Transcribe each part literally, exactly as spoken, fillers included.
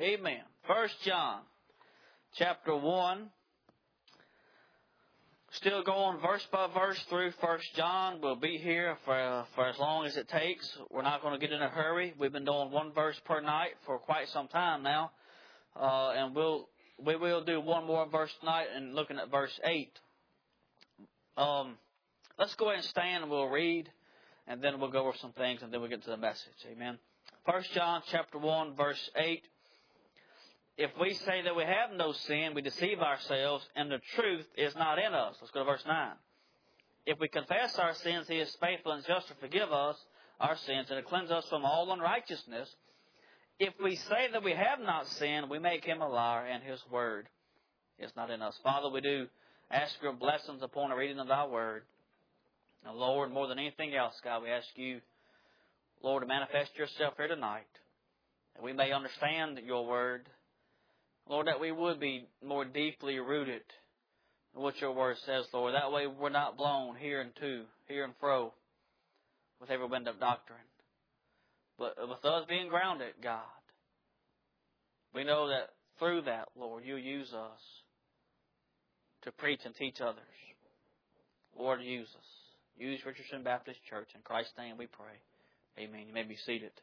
Amen. First John, chapter one. Still going verse by verse through First John. We'll be here for uh, for as long as it takes. We're not going to get in a hurry. We've been doing one verse per night for quite some time now, uh, and we'll we will do one more verse tonight and looking at verse eight. Um, let's go ahead and stand and we'll read, and then we'll go over some things, and then we'll get to the message. Amen. First John chapter one verse eight. If we say that we have no sin, we deceive ourselves, and the truth is not in us. Let's go to verse nine. If we confess our sins, He is faithful and just to forgive us our sins and to cleanse us from all unrighteousness. If we say that we have not sinned, we make Him a liar, and His word is not in us. Father, we do ask your blessings upon the reading of Thy word. And Lord, more than anything else, God, we ask you, Lord, to manifest yourself here tonight, that we may understand your word. Lord, that we would be more deeply rooted in what your word says, Lord. That way we're not blown here and to, here and fro, with every wind of doctrine. But with us being grounded, God, we know that through that, Lord, you use us to preach and teach others. Lord, use us. Use Richardson Baptist Church. In Christ's name we pray. Amen. You may be seated.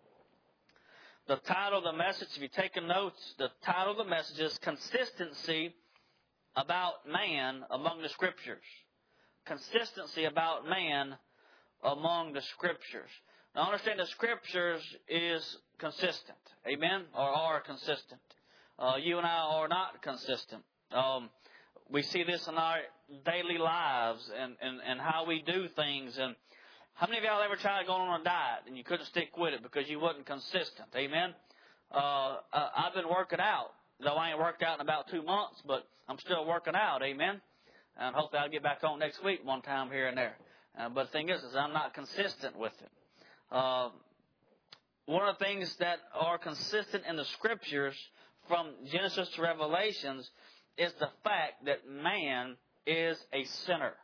The title of the message, if you're taking notes, the title of the message is Consistency About Man Among the Scriptures. Consistency about man among the Scriptures. Now understand the Scriptures is consistent. Amen? Or are consistent. Uh, you and I are not consistent. Um, we see this in our daily lives and, and, and how we do things. And how many of y'all ever tried going on a diet and you couldn't stick with it because you wasn't consistent? Amen? Uh, I've been working out, though I ain't worked out in about two months, but I'm still working out. Amen? And hopefully I'll get back on next week one time here and there. Uh, but the thing is, is I'm not consistent with it. Uh, one of the things that are consistent in the Scriptures from Genesis to Revelations is the fact that man is a sinner.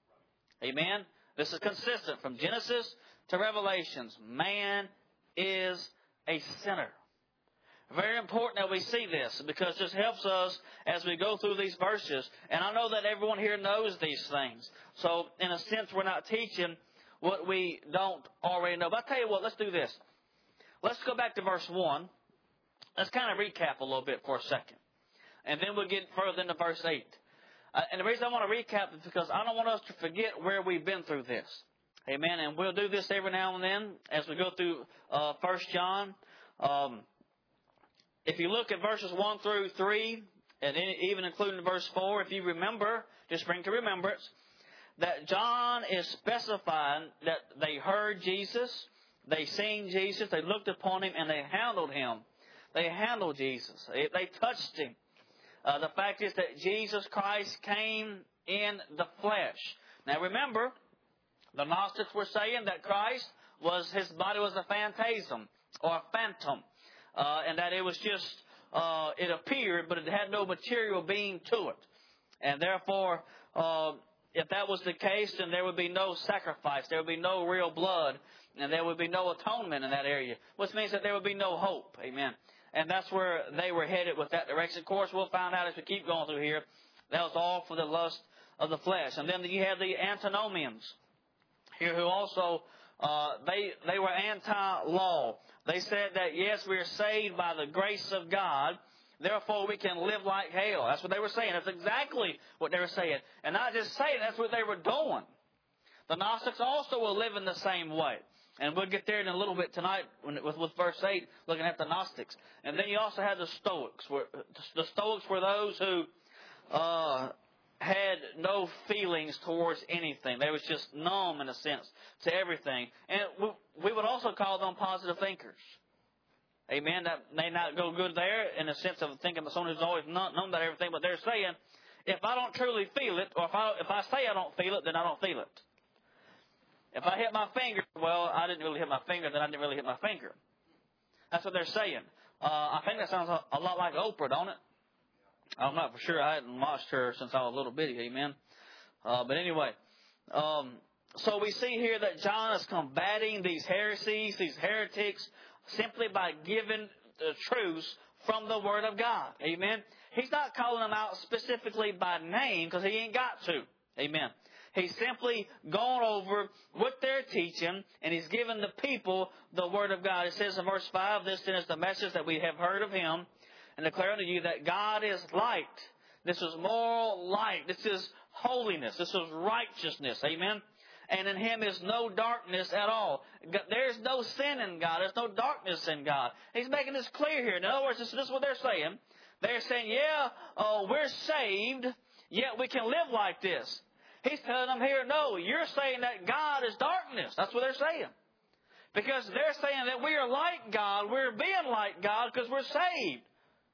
Amen? This is consistent from Genesis to Revelations. Man is a sinner. Very important that we see this because this helps us as we go through these verses. And I know that everyone here knows these things. So in a sense, we're not teaching what we don't already know. But I'll tell you what, let's do this. Let's go back to verse one. Let's kind of recap a little bit for a second. And then we'll get further into verse eight. Uh, and the reason I want to recap is because I don't want us to forget where we've been through this. Amen. And we'll do this every now and then as we go through uh, First John. Um, if you look at verses one through three, and even including verse four, if you remember, just bring to remembrance, that John is specifying that they heard Jesus, they seen Jesus, they looked upon Him, and they handled Him. They handled Jesus. They, they touched Him. Uh, the fact is that Jesus Christ came in the flesh. Now remember, the Gnostics were saying that Christ was, His body was a phantasm or a phantom. Uh, and that it was just, uh, it appeared, but it had no material being to it. And therefore, uh, if that was the case, then there would be no sacrifice. There would be no real blood. And there would be no atonement in that area. Which means that there would be no hope. Amen. And that's where they were headed with that direction. Of course, we'll find out as we keep going through here, that was all for the lust of the flesh. And then you have the antinomians here who also, uh, they, they were anti-law. They said that, yes, we are saved by the grace of God. Therefore, we can live like hell. That's what they were saying. That's exactly what they were saying. And not just saying, that's what they were doing. The Gnostics also were living the same way. And we'll get there in a little bit tonight with, with verse eight, looking at the Gnostics. And then you also had the Stoics. Where, the Stoics were those who uh, had no feelings towards anything. They was just numb, in a sense, to everything. And we, we would also call them positive thinkers. Amen. That may not go good there in the sense of thinking of someone who's always known about everything. But they're saying, if I don't truly feel it, or if I, if I say I don't feel it, then I don't feel it. If I hit my finger, well, I didn't really hit my finger, then I didn't really hit my finger. That's what they're saying. Uh, I think that sounds a, a lot like Oprah, don't it? I'm not for sure. I hadn't watched her since I was a little bitty, amen. Uh, but anyway, um, so we see here that John is combating these heresies, these heretics, simply by giving the truths from the Word of God. Amen. He's not calling them out specifically by name because he ain't got to. Amen. He's simply gone over what they're teaching, and he's given the people the Word of God. It says in verse five, this then is the message that we have heard of him, and declare unto you that God is light. This is moral light. This is holiness. This is righteousness. Amen. And in him is no darkness at all. There's no sin in God. There's no darkness in God. He's making this clear here. In other words, this, this is what they're saying. They're saying, yeah, uh, we're saved, yet we can live like this. He's telling them here, no, you're saying that God is darkness. That's what they're saying. Because they're saying that we are like God. We're being like God because we're saved.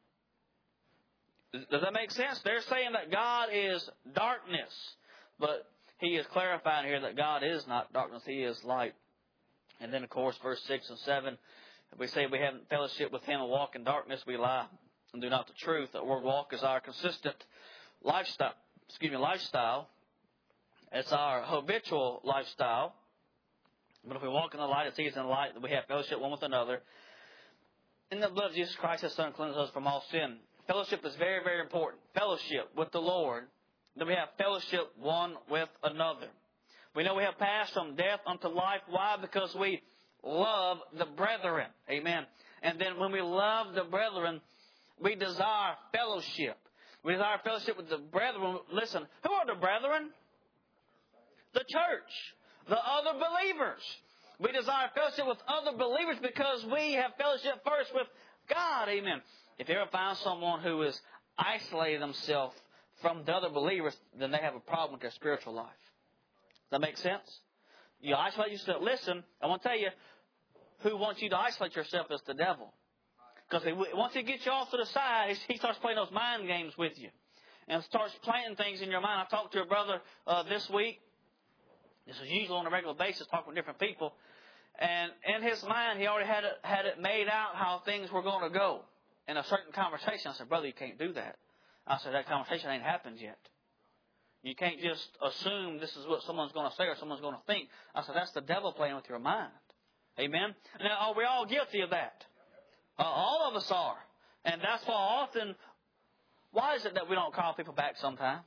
Does that make sense? They're saying that God is darkness. But he is clarifying here that God is not darkness. He is light. And then, of course, verse six and seven, if we say we have fellowship with him and walk in darkness, we lie and do not the truth. That word walk is our consistent lifestyle. Excuse me, lifestyle. It's our habitual lifestyle. But if we walk in the light, it's easy in the light that we have fellowship one with another. In the blood of Jesus Christ, his Son, cleanses us from all sin. Fellowship is very, very important. Fellowship with the Lord. Then we have fellowship one with another. We know we have passed from death unto life. Why? Because we love the brethren. Amen. And then when we love the brethren, we desire fellowship. We desire fellowship with the brethren. Listen, who are the brethren? The church. The other believers. We desire fellowship with other believers because we have fellowship first with God. Amen. If you ever find someone who is isolating themselves from the other believers, then they have a problem with their spiritual life. Does that make sense? You isolate yourself. Listen, I want to tell you, who wants you to isolate yourself is the devil. Because once he gets you off to the side, he starts playing those mind games with you. And starts planting things in your mind. I talked to a brother uh, this week. This is usually on a regular basis, talking with different people. And in his mind, he already had it, had it made out how things were going to go. In a certain conversation, I said, brother, you can't do that. I said, that conversation ain't happened yet. You can't just assume this is what someone's going to say or someone's going to think. I said, that's the devil playing with your mind. Amen? Now, are we all guilty of that? Uh, all of us are. And that's why often, why is it that we don't call people back sometimes?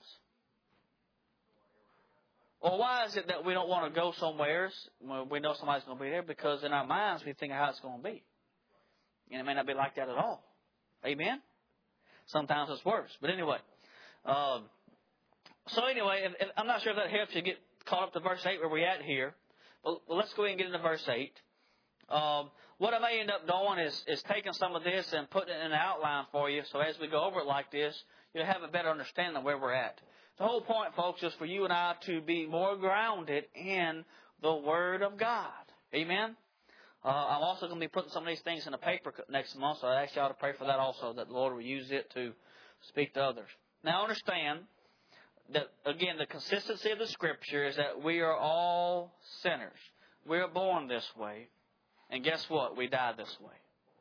Or why is it that we don't want to go somewhere when we know somebody's going to be there? Because in our minds, we think how it's going to be. And it may not be like that at all. Amen? Sometimes it's worse. But anyway. Um, so anyway, if, if, I'm not sure if that helps you get caught up to verse eight where we're at here. But let's go ahead and get into verse eight. Um, what I may end up doing is, is taking some of this and putting it in an outline for you. So as we go over it like this, you'll have a better understanding of where we're at. The whole point, folks, is for you and I to be more grounded in the Word of God. Amen? Uh, I'm also going to be putting some of these things in a paper next month, so I ask y'all to pray for that also, that the Lord will use it to speak to others. Now understand that, again, the consistency of the Scripture is that we are all sinners. We are born this way, and guess what? We die this way.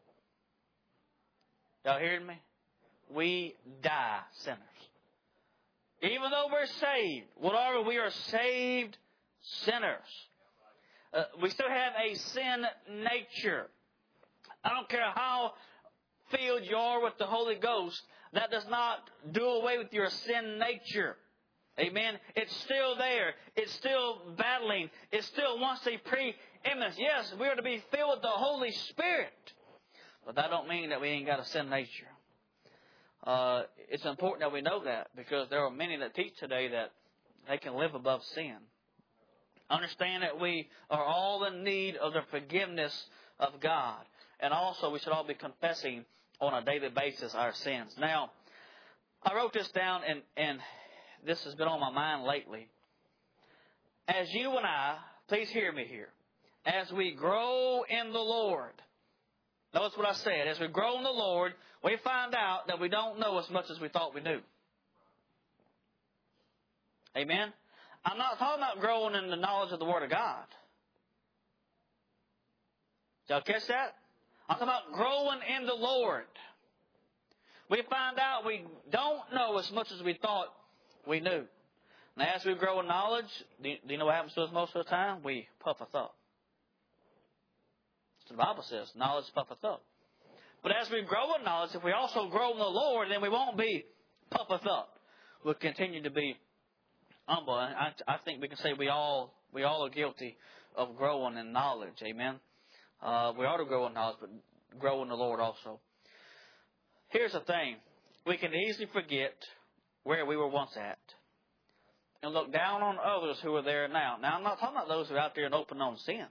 Y'all hearing me? We die sinners. Even though we're saved, whatever, we are saved sinners. Uh, we still have a sin nature. I don't care how filled you are with the Holy Ghost, that does not do away with your sin nature. Amen? It's still there. It's still battling. It still wants a preeminence. Yes, we are to be filled with the Holy Spirit. But that don't mean that we ain't got a sin nature. Uh, it's important that we know that because there are many that teach today that they can live above sin. Understand that we are all in need of the forgiveness of God. And also we should all be confessing on a daily basis our sins. Now, I wrote this down and, and this has been on my mind lately. As you and I, please hear me here, as we grow in the Lord, notice what I said, as we grow in the Lord, we find out that we don't know as much as we thought we knew. Amen? I'm not talking about growing in the knowledge of the Word of God. Did y'all catch that? I'm talking about growing in the Lord. We find out we don't know as much as we thought we knew. And as we grow in knowledge, do you, do you know what happens to us most of the time? We puffeth up. That's what the Bible says. Knowledge puffeth up. But as we grow in knowledge, if we also grow in the Lord, then we won't be puffeth up. We'll continue to be humble. I, I think we can say we all we all are guilty of growing in knowledge. Amen. Uh, we ought to grow in knowledge, but grow in the Lord also. Here's the thing. We can easily forget where we were once at and look down on others who are there now. Now, I'm not talking about those who are out there in open known sin.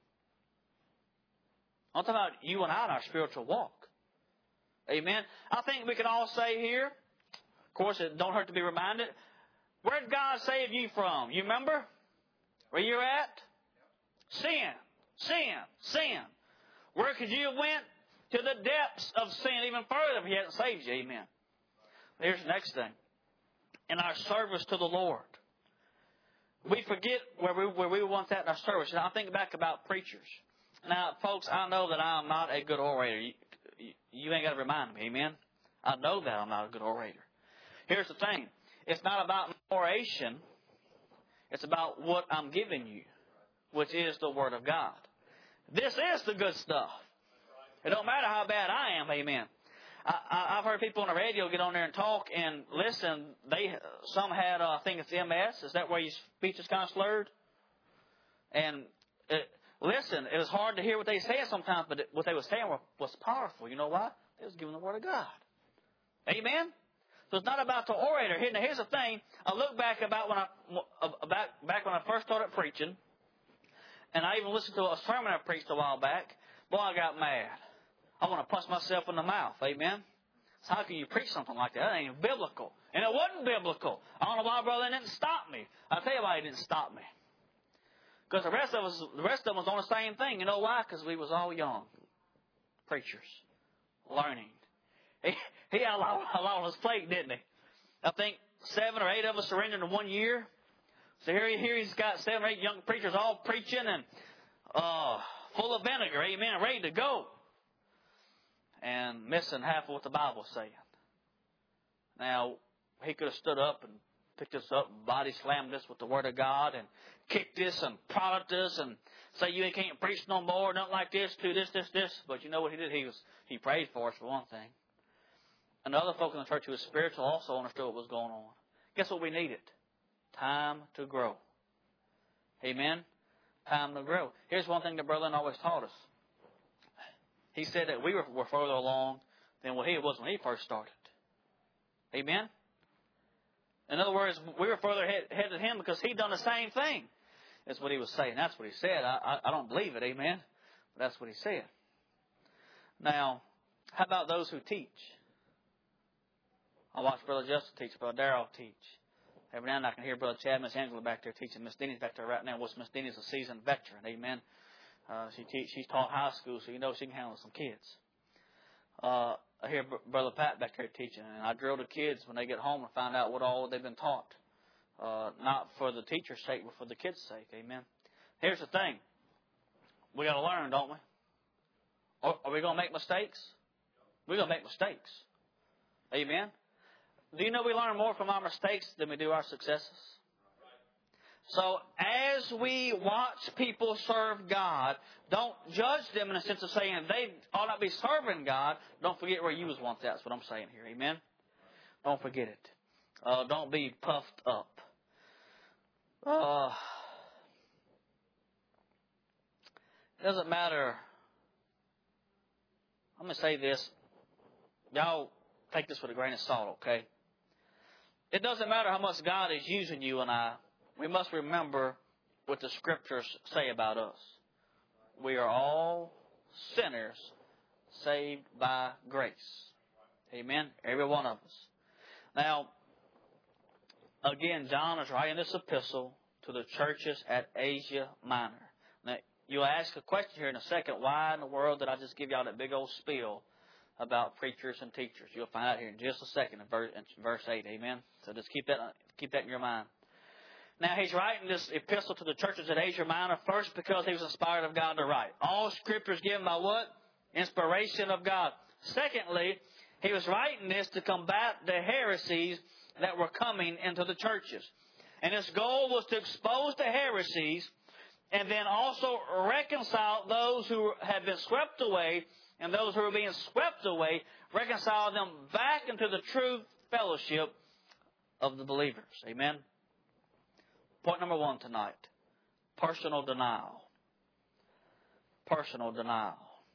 I'm talking about you and I in our spiritual walk. Amen. I think we can all say here, of course, it don't hurt to be reminded, where did God save you from? You remember where you're at? Sin, sin, sin. Where could you have went? To the depths of sin even further if He hadn't saved you. Amen. Here's the next thing. In our service to the Lord, we forget where we, where we were once at in our service. Now, I think back about preachers. Now, folks, I know that I'm not a good orator. You, you, you ain't got to remind me. Amen. I know that I'm not a good orator. Here's the thing. It's not about oration. It's about what I'm giving you, which is the Word of God. This is the good stuff. It don't matter how bad I am, amen. I, I, I've heard people on the radio get on there and talk and listen. They some had, uh, I think it's M S. Is that where your speech is kind of slurred? And it, listen, it was hard to hear what they said sometimes, but it, what they were saying was, was powerful. You know why? They was giving the Word of God. Amen. So it's not about the orator. Now, here's the thing. I look back about when I about back when I first started preaching, and I even listened to a sermon I preached a while back. Boy, I got mad. I want to punch myself in the mouth. Amen? So how can you preach something like that? That ain't biblical. And it wasn't biblical. I don't know why, brother, it didn't stop me. I'll tell you why it didn't stop me. Because the rest of us, the rest of us was on the same thing. You know why? Because we was all young. Preachers. Learning. He, he had a lot, a lot on his plate, didn't he? I think seven or eight of us surrendered in one year. So here, here he's got seven or eight young preachers all preaching and uh, full of vinegar. Amen. Ready to go. And missing half of what the Bible's saying. Now, he could have stood up and picked us up and body slammed us with the Word of God and kicked us and prodded us and say you can't preach no more, nothing like this, do this, this, this. But you know what he did? He was he prayed for us for one thing. And the other folk in the church who was spiritual also understood what was going on. Guess what we needed? Time to grow. Amen? Time to grow. Here's one thing that Brother Lynn always taught us. He said that we were, were further along than what he was when he first started. Amen? In other words, we were further ahead, ahead than him because he'd done the same thing. That's what he was saying. That's what he said. I, I, I don't believe it. Amen? But that's what he said. Now, how about those who teach? I watch Brother Justin teach, Brother Darrell teach. Every now and then I can hear Brother Chad, Miss Angela back there teaching. Miss Denny's back there right now. Well, Miss Denny's a seasoned veteran. Amen? Uh, she teach, she's taught high school, so you know she can handle some kids. Uh, I hear Brother Pat back there teaching, and I drill the kids when they get home and find out what all they've been taught. Uh, not for the teacher's sake, but for the kids' sake. Amen. Here's the thing. We got to learn, don't we? Are, are we going to make mistakes? We're going to make mistakes. Amen. Do you know we learn more from our mistakes than we do our successes? So as we watch people serve God, don't judge them in a sense of saying they ought not be serving God. Don't forget where you was once at. That's what I'm saying here. Amen? Don't forget it. Uh, don't be puffed up. Uh, it doesn't matter. I'm going to say this. Y'all take this with a grain of salt, okay? It doesn't matter how much God is using you and I. We must remember what the Scriptures say about us. We are all sinners saved by grace. Amen? Every one of us. Now, again, John is writing this epistle to the churches at Asia Minor. Now, you'll ask a question here in a second. Why in the world did I just give y'all that big old spiel about preachers and teachers? You'll find out here in just a second in verse, in verse eight. Amen? So just keep that, keep that in your mind. Now, he's writing this epistle to the churches at Asia Minor first because he was inspired of God to write. All Scripture is given by what? Inspiration of God. Secondly, he was writing this to combat the heresies that were coming into the churches. And his goal was to expose the heresies and then also reconcile those who had been swept away and those who are being swept away, reconcile them back into the true fellowship of the believers. Amen? Point number one tonight. Personal denial. Personal denial.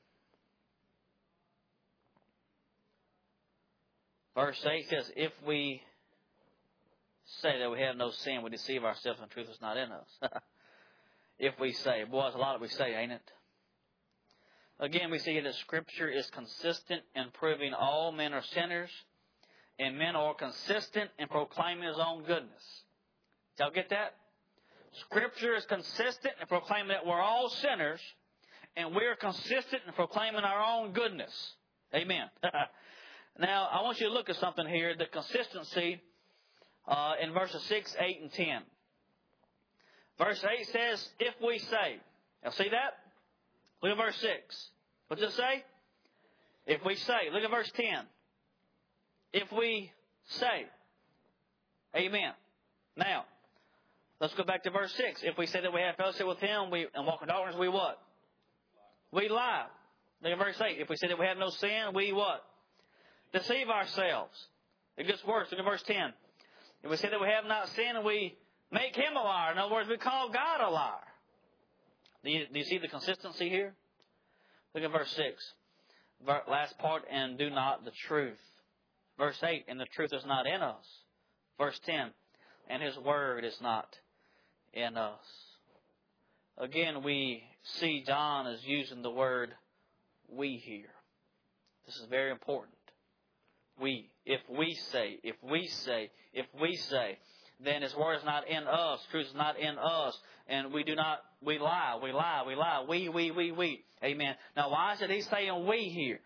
Verse eight says, if we say that we have no sin, we deceive ourselves and the truth is not in us. If we say. Boy, it's a lot that we say, ain't it? Again, we see that Scripture is consistent in proving all men are sinners, and men are consistent in proclaiming His own goodness. Did y'all get that? Scripture is consistent in proclaiming that we're all sinners, and we're consistent in proclaiming our own goodness. Amen. Now, I want you to look at something here, the consistency uh, in verses six, eight, and ten. Verse eight says, if we say. Now, see that? Look at verse six. What does it say? If we say. Look at verse ten. If we say. Amen. Now, let's go back to verse six. If we say that we have fellowship with Him we, and walk in darkness, we what? We lie. Look at verse eight. If we say that we have no sin, we what? Deceive ourselves. It gets worse. Look at verse ten. If we say that we have not sinned, we make Him a liar. In other words, we call God a liar. Do you, do you see the consistency here? Look at verse six. Last part, and do not the truth. Verse eight, and the truth is not in us. Verse ten, and His word is not in us. Again, we see John is using the word we here. This is very important. We, if we say, if we say, if we say, then His word is not in us, truth is not in us, and we do not, we lie, we lie, we lie, we, we, we, we. Amen. Now, why is it He's saying we here?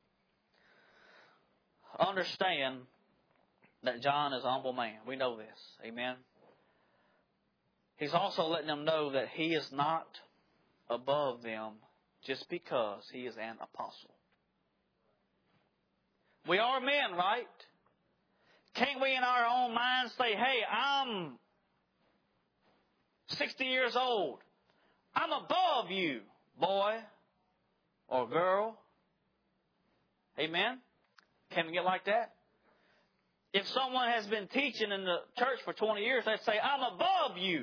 Understand that John is a humble man. We know this. Amen. He's also letting them know that he is not above them just because he is an apostle. We are men, right? Can't we in our own minds say, hey, I'm sixty years old. I'm above you, boy or girl. Amen? Can we get like that? If someone has been teaching in the church for twenty years, they'd say, I'm above you.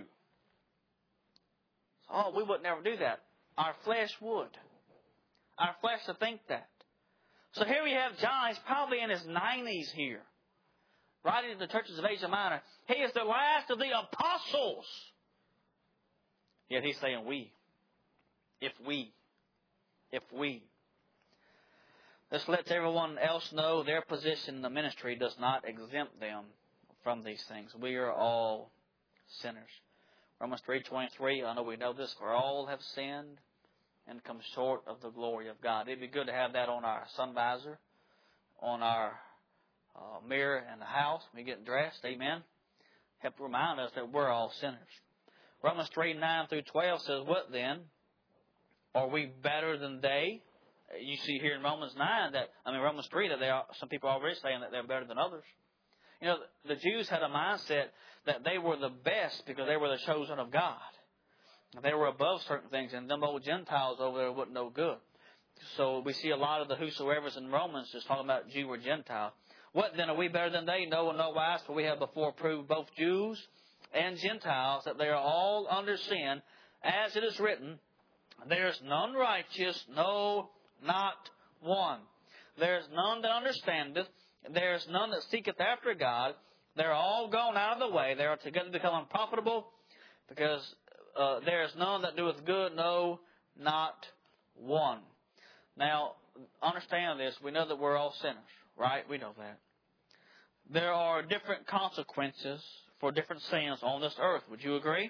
Oh, we would never do that. Our flesh would. Our flesh would think that. So here we have John. He's probably in his nineties here, writing to the churches of Asia Minor. He is the last of the apostles. Yet he's saying we. If we. If we. This lets everyone else know their position in the ministry does not exempt them from these things. We are all sinners. Romans three twenty-three, I know we know this, for all have sinned and come short of the glory of God. It'd be good to have that on our sun visor, on our uh, mirror in the house when we get dressed. Amen. Help remind us that we're all sinners. Romans three nine through twelve says, what then? Are we better than they? You see here in Romans nine that, I mean Romans three, that they are, some people are already saying that they're better than others. You know, the Jews had a mindset that they were the best because they were the chosen of God. They were above certain things, and them old Gentiles over there wasn't no good. So we see a lot of the whosoever's in Romans just talking about Jew or Gentile. What then, are we better than they? No, and no wise, for we have before proved both Jews and Gentiles that they are all under sin, as it is written, there is none righteous, no, not one. There is none that understandeth, there is none that seeketh after God. They're all gone out of the way. They are together become unprofitable, because uh, there is none that doeth good, no, not one. Now, understand this. We know that we're all sinners, right? We know that. There are different consequences for different sins on this earth. Would you agree?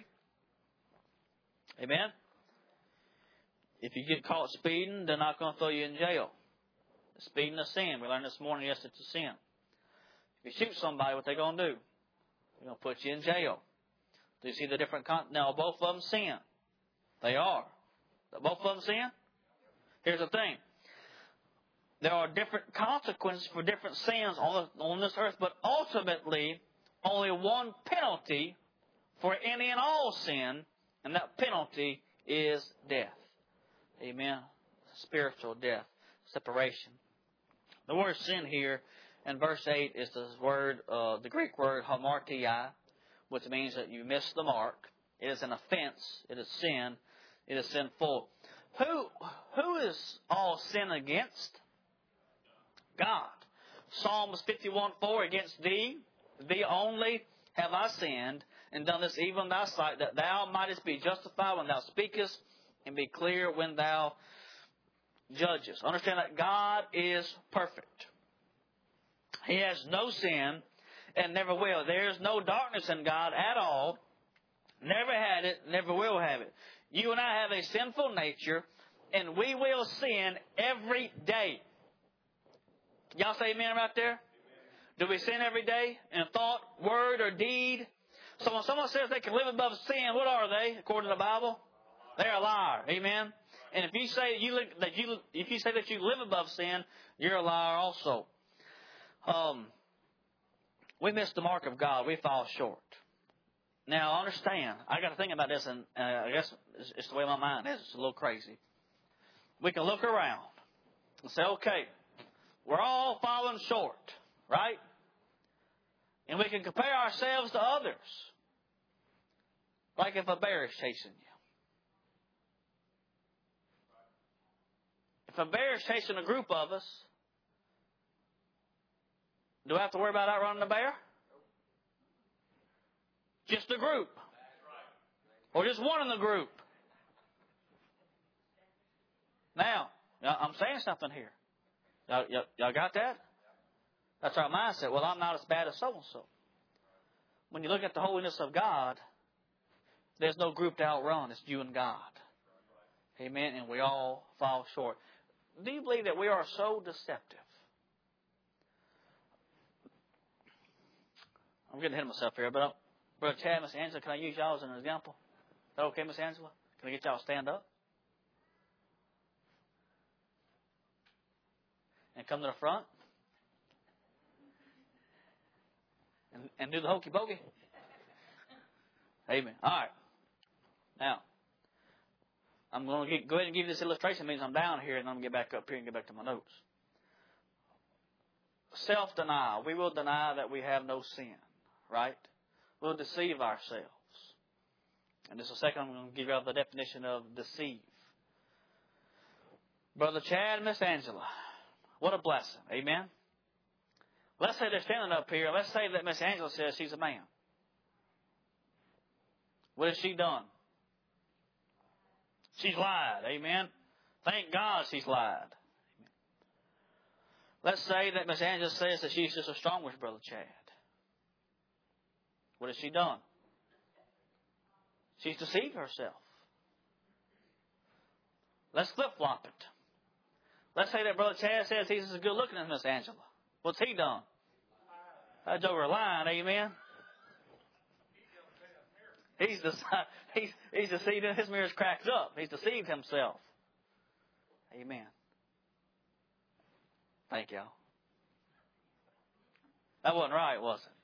Amen? If you get caught speeding, they're not going to throw you in jail. Speeding is sin. We learned this morning, yes, it's a sin. If you shoot somebody, what they going to do? They're going to put you in jail. Do you see the different... Con- now, both of them sin. They are. Both of them sin? Here's the thing. There are different consequences for different sins on, the, on this earth, but ultimately, only one penalty for any and all sin, and that penalty is death. Amen? Spiritual death. separation. The word sin here in verse eight is the word, uh, the Greek word hamartia, which means that you miss the mark. It is an offense. It is sin. It is sinful. Who, who is all sin against? God. Psalms fifty-one four, against thee, thee only have I sinned, and done this evil in thy sight, that thou mightest be justified when thou speakest, and be clear when thou judgest. Understand that God is perfect. He has no sin, and never will. There is no darkness in God at all. Never had it, never will have it. You and I have a sinful nature, and we will sin every day. Y'all say amen right there? Amen. Do we sin every day in thought, word, or deed? So when someone says they can live above sin, what are they according to the Bible? They're a liar. Amen. And if you say you live, that you if you say that you live above sin, you're a liar also. Um, we miss the mark of God. We fall short. Now understand, I got to think about this, and uh, I guess it's, it's the way my mind is. It's a little crazy. We can look around and say, okay, we're all falling short, right? And we can compare ourselves to others. Like if a bear is chasing you. If a bear is chasing a group of us, do I have to worry about outrunning the bear? Just a group. Or just one in the group. Now, I'm saying something here. Y'all, y'all, y'all got that? That's our mindset. Well, I'm not as bad as so-and-so. When you look at the holiness of God, there's no group to outrun. It's you and God. Amen? And we all fall short. Do you believe that we are so deceptive? I'm getting ahead of myself here, but I'm, Brother Chad, Miss Angela, can I use y'all as an example? Is that okay, Miss Angela? Can I get y'all to stand up? And come to the front? And, and do the hokey pokey? Amen. All right. Now, I'm going to get, go ahead and give you this illustration. It means I'm down here, and I'm going to get back up here and get back to my notes. Self-denial. We will deny that we have no sin, right? We'll deceive ourselves. And just a second, I'm going to give you the definition of deceive. Brother Chad and Miss Angela, what a blessing. Amen? Let's say they're standing up here. Let's say that Miss Angela says she's a man. What has she done? She's lied. Amen? Thank God she's lied. Amen. Let's say that Miss Angela says that she's just as strong as Brother Chad. What has she done? She's deceived herself. Let's flip-flop it. Let's say that Brother Chad says he's as good looking as Miss Angela. What's he done? That's over lying, amen? He's, dece- he's, he's deceived, his mirror's cracked up. He's deceived himself. Amen. Thank y'all. That wasn't right, was it?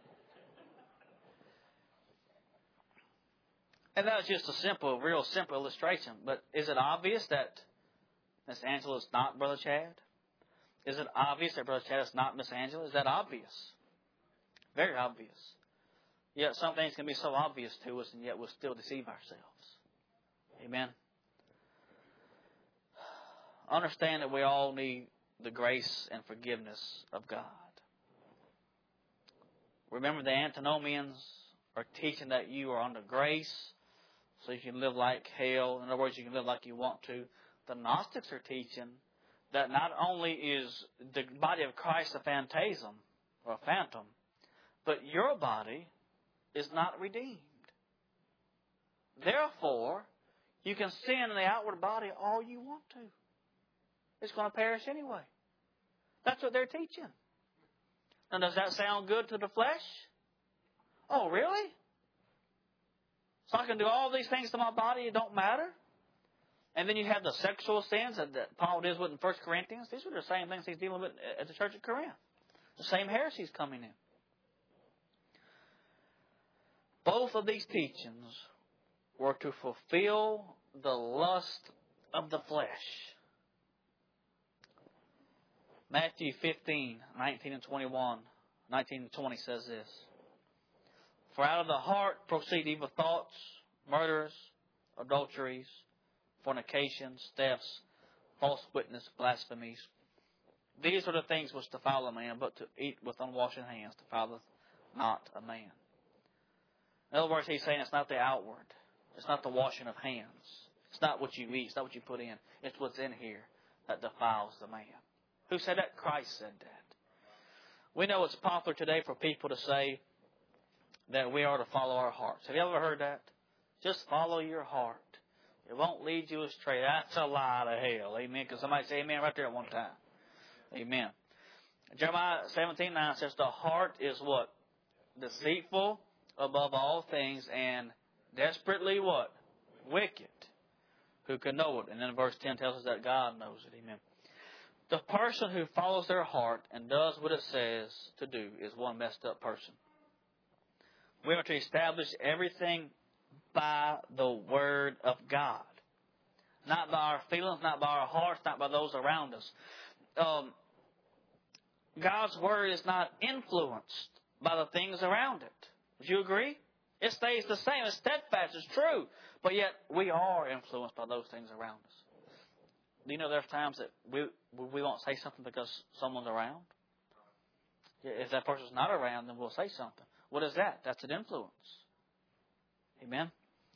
And that was just a simple, real simple illustration. But is it obvious that Miss Angela is not Brother Chad? Is it obvious that Brother Chad is not Miss Angela? Is that obvious? Very obvious. Yet some things can be so obvious to us, and yet we'll still deceive ourselves. Amen. Understand that we all need the grace and forgiveness of God. Remember, the antinomians are teaching that you are under grace, so you can live like hell. In other words, you can live like you want to. The Gnostics are teaching that not only is the body of Christ a phantasm or a phantom, but your body is not redeemed. Therefore, you can sin in the outward body all you want to. It's going to perish anyway. That's what they're teaching. Now, does that sound good to the flesh? Oh, really? So I can do all these things to my body, it don't matter? And then you have the sexual sins that, that Paul deals with in First Corinthians. These are the same things he's dealing with at the church at Corinth. The same heresies coming in. Both of these teachings were to fulfill the lust of the flesh. Matthew fifteen, nineteen and twenty-one, nineteen and twenty says this. For out of the heart proceed evil thoughts, murders, adulteries, fornications, thefts, false witness, blasphemies. These are the things which defile a man, but to eat with unwashed hands defileth not a man. In other words, he's saying it's not the outward. It's not the washing of hands. It's not what you eat. It's not what you put in. It's what's in here that defiles the man. Who said that? Christ said that. We know it's popular today for people to say that we are to follow our hearts. Have you ever heard that? Just follow your heart. It won't lead you astray. That's a lie to hell. Amen. Because somebody say amen right there at one time. Amen. Jeremiah seventeen nine says the heart is what? Deceitful above all things and desperately what? Wicked. Who can know it? And then verse ten tells us that God knows it. Amen. The person who follows their heart and does what it says to do is one messed up person. We are to establish everything by the Word of God. Not by our feelings, not by our hearts, not by those around us. Um, God's Word is not influenced by the things around it. Would you agree? It stays the same. It's steadfast. It's true. But yet, we are influenced by those things around us. Do you know there's times that we we won't say something because someone's around? If that person's not around, then we'll say something. What is that? That's an influence. Amen?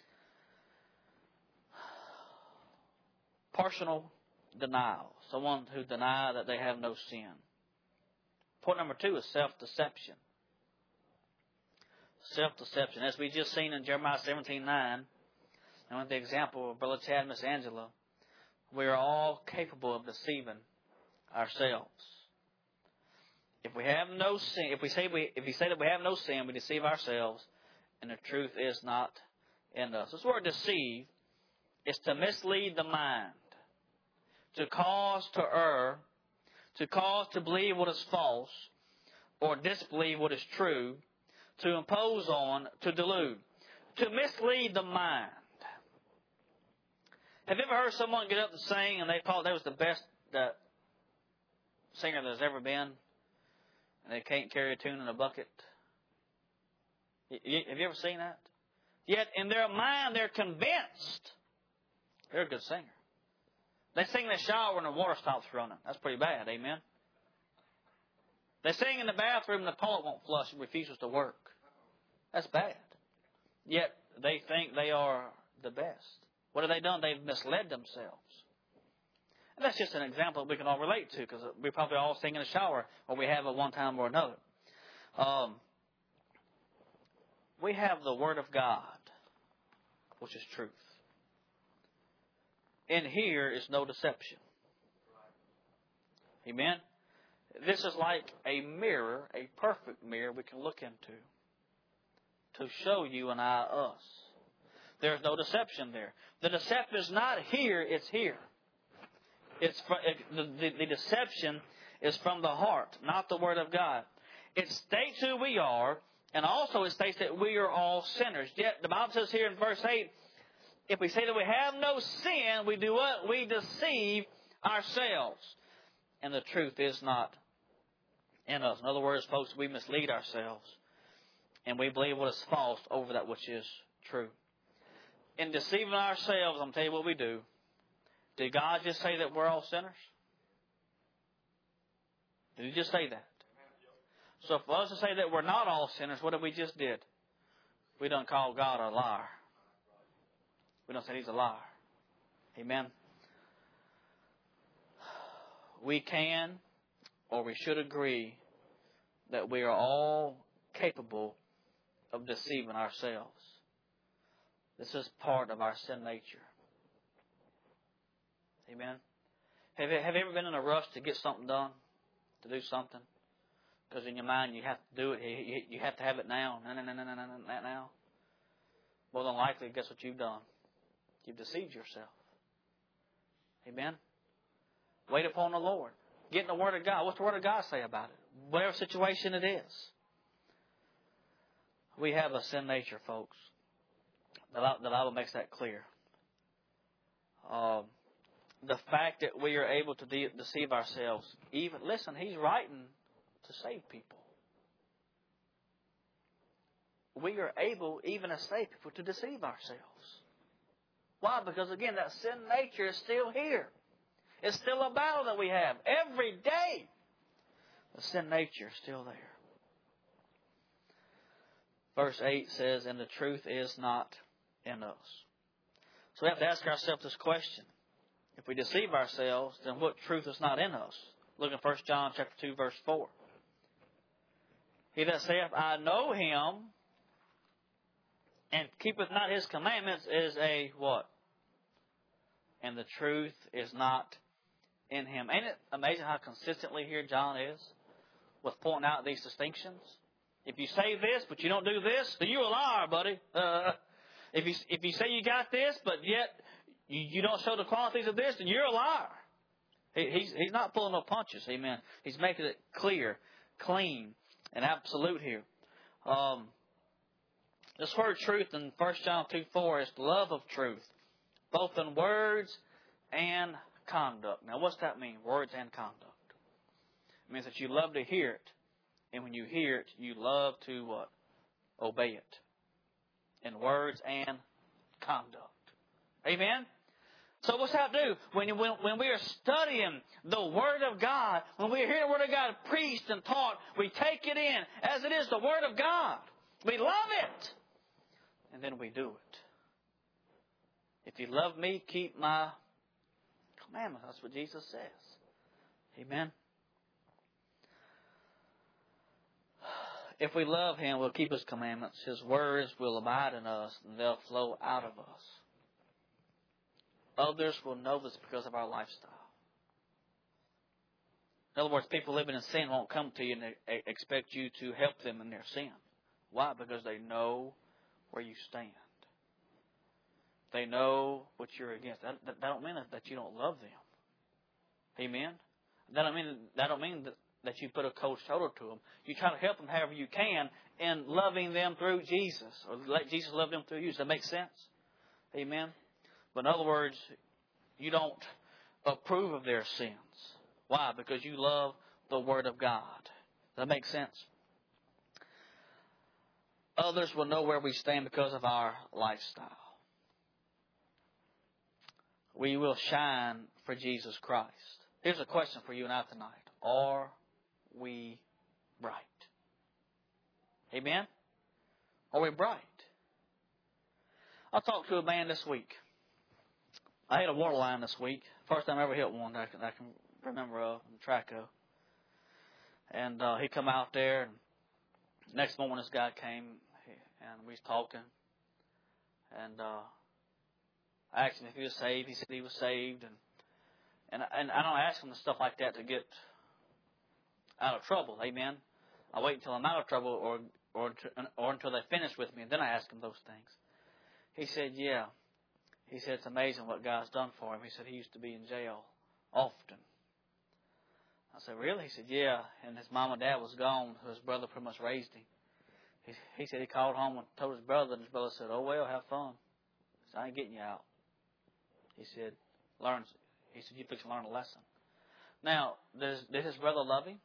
Partial denial. Someone who denies that they have no sin. Point number two is self-deception. Self-deception. As we just seen in Jeremiah seventeen nine, and with the example of Brother Chad and Miss Angela, we are all capable of deceiving ourselves. If we have no sin, if we say we, if we say that we have no sin, we deceive ourselves, and the truth is not in us. This word deceive is to mislead the mind, to cause to err, to cause to believe what is false, or disbelieve what is true, to impose on, to delude, to mislead the mind. Have you ever heard someone get up and sing and they thought they was the best uh, singer there's ever been, and they can't carry a tune in a bucket? Have you ever seen that? Yet in their mind they're convinced they're a good singer. They sing in the shower when the water stops running. That's pretty bad, amen? They sing in the bathroom and the toilet won't flush and refuses to work. That's bad. Yet they think they are the best. What have they done? They've misled themselves. And that's just an example we can all relate to, because we probably all sing in the shower, or we have at one time or another. Um, we have the Word of God, which is truth. In here is no deception. Amen? This is like a mirror, a perfect mirror we can look into to show you and I us. There's no deception there. The deception is not here, it's here. It's from, it, the, the, the deception is from the heart, not the Word of God. It states who we are, and also it states that we are all sinners. Yet the Bible says here in verse eight, if we say that we have no sin, we do what? We deceive ourselves. And the truth is not in us. In other words, folks, we mislead ourselves. And we believe what is false over that which is true. In deceiving ourselves, I'm telling you what we do. Did God just say that we're all sinners? Did He just say that? So for us to say that we're not all sinners, what have we just did? We done called God a liar. We don't say He's a liar. Amen? We can, or we should agree, that we are all capable of deceiving ourselves. This is part of our sin nature. Amen? Have you, have you ever been in a rush to get something done? To do something? Because in your mind you have to do it. You, you have to have it now. No, no, no, no, no, no, not now. More than likely, guess what you've done? You've deceived yourself. Amen? Wait upon the Lord. Get in the Word of God. What's the Word of God say about it? Whatever situation it is. We have a sin nature, folks. The Bible makes that clear. Um, the fact that we are able to de- deceive ourselves, even, listen, he's writing to save people. We are able, even as saved people, to deceive ourselves. Why? Because again, that sin nature is still here. It's still a battle that we have every day. The sin nature is still there. Verse eight says, and the truth is not in us. So we have to ask ourselves this question. If we deceive ourselves, then what truth is not in us? Look at First John chapter two, verse four. He that saith, I know him, and keepeth not his commandments, is a what? And the truth is not in him. Ain't it amazing how consistently here John is with pointing out these distinctions? If you say this, but you don't do this, then you're a liar, buddy. Uh, if you if you say you got this, but yet you, you don't show the qualities of this, then you're a liar. He, he's he's not pulling no punches. Amen. He's making it clear, clean, and absolute here. Um, this word truth in First John two four is the love of truth, both in words and conduct. Now, what's that mean? Words and conduct. It means that you love to hear it. And when you hear it, you love to what? Obey it. In words and conduct. Amen? So what's that do? When, when, when we are studying the Word of God, when we hear the Word of God preached and taught, we take it in as it is the Word of God. We love it. And then we do it. If you love me, keep my commandments. That's what Jesus says. Amen? If we love Him, we'll keep His commandments. His words will abide in us, and they'll flow out of us. Others will know this because of our lifestyle. In other words, people living in sin won't come to you and expect you to help them in their sin. Why? Because they know where you stand. They know what you're against. That, that, that don't mean that you don't love them. Amen? That don't mean that don't mean that, that you put a cold shoulder to them. You try to help them however you can in loving them through Jesus, or let Jesus love them through you. Does that make sense? Amen? But in other words, you don't approve of their sins. Why? Because you love the Word of God. Does that make sense? Others will know where we stand because of our lifestyle. We will shine for Jesus Christ. Here's a question for you and I tonight. Are we bright? Amen? Are we bright? I talked to a man this week. I hit a water line this week. First time I ever hit one that I can, I can remember of in Traco. And uh, he come out there. And next morning, this guy came and we was talking. And uh, I asked him if he was saved. He said he was saved. And and and I don't ask him stuff like that to get out of trouble. Amen. I wait until I'm out of trouble, or or or until they finish with me, and then I ask him those things. He said, "Yeah." He said, "It's amazing what God's done for him." He said he used to be in jail often. I said, "Really?" He said, "Yeah." And his mom and dad was gone. His brother pretty much raised him. He, he said he called home and told his brother, and his brother said, "Oh well, have fun." He said, "I ain't getting you out." He said, "Learn." He said, "You fix to learn a lesson." Now, does, did his brother love him?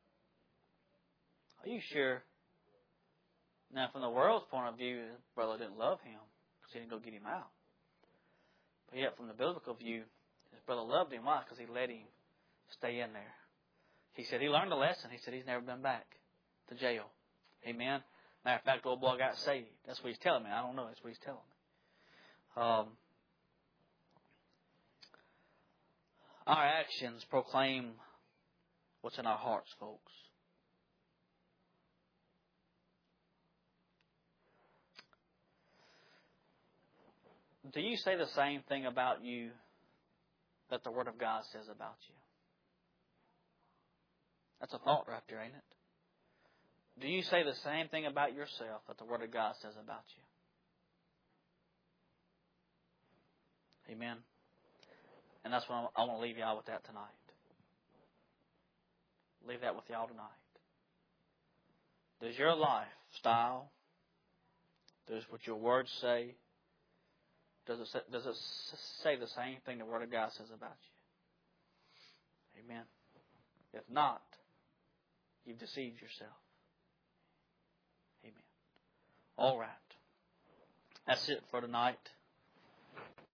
Are you sure? Now, from the world's point of view, his brother didn't love him because he didn't go get him out. But yet, from the biblical view, his brother loved him. Why? Because he let him stay in there. He said he learned a lesson. He said he's never been back to jail. Amen. Matter of fact, the old boy got saved. That's what he's telling me. I don't know. That's what he's telling me. Um, our actions proclaim what's in our hearts, folks. Do you say the same thing about you that the Word of God says about you? That's a thought right there, ain't it? Do you say the same thing about yourself that the Word of God says about you? Amen. And that's what I want to leave y'all with that tonight. Leave that with y'all tonight. Does your lifestyle, does what your words say, Does it say, does it say the same thing the Word of God says about you? Amen. If not, you've deceived yourself. Amen. All right. That's it for tonight.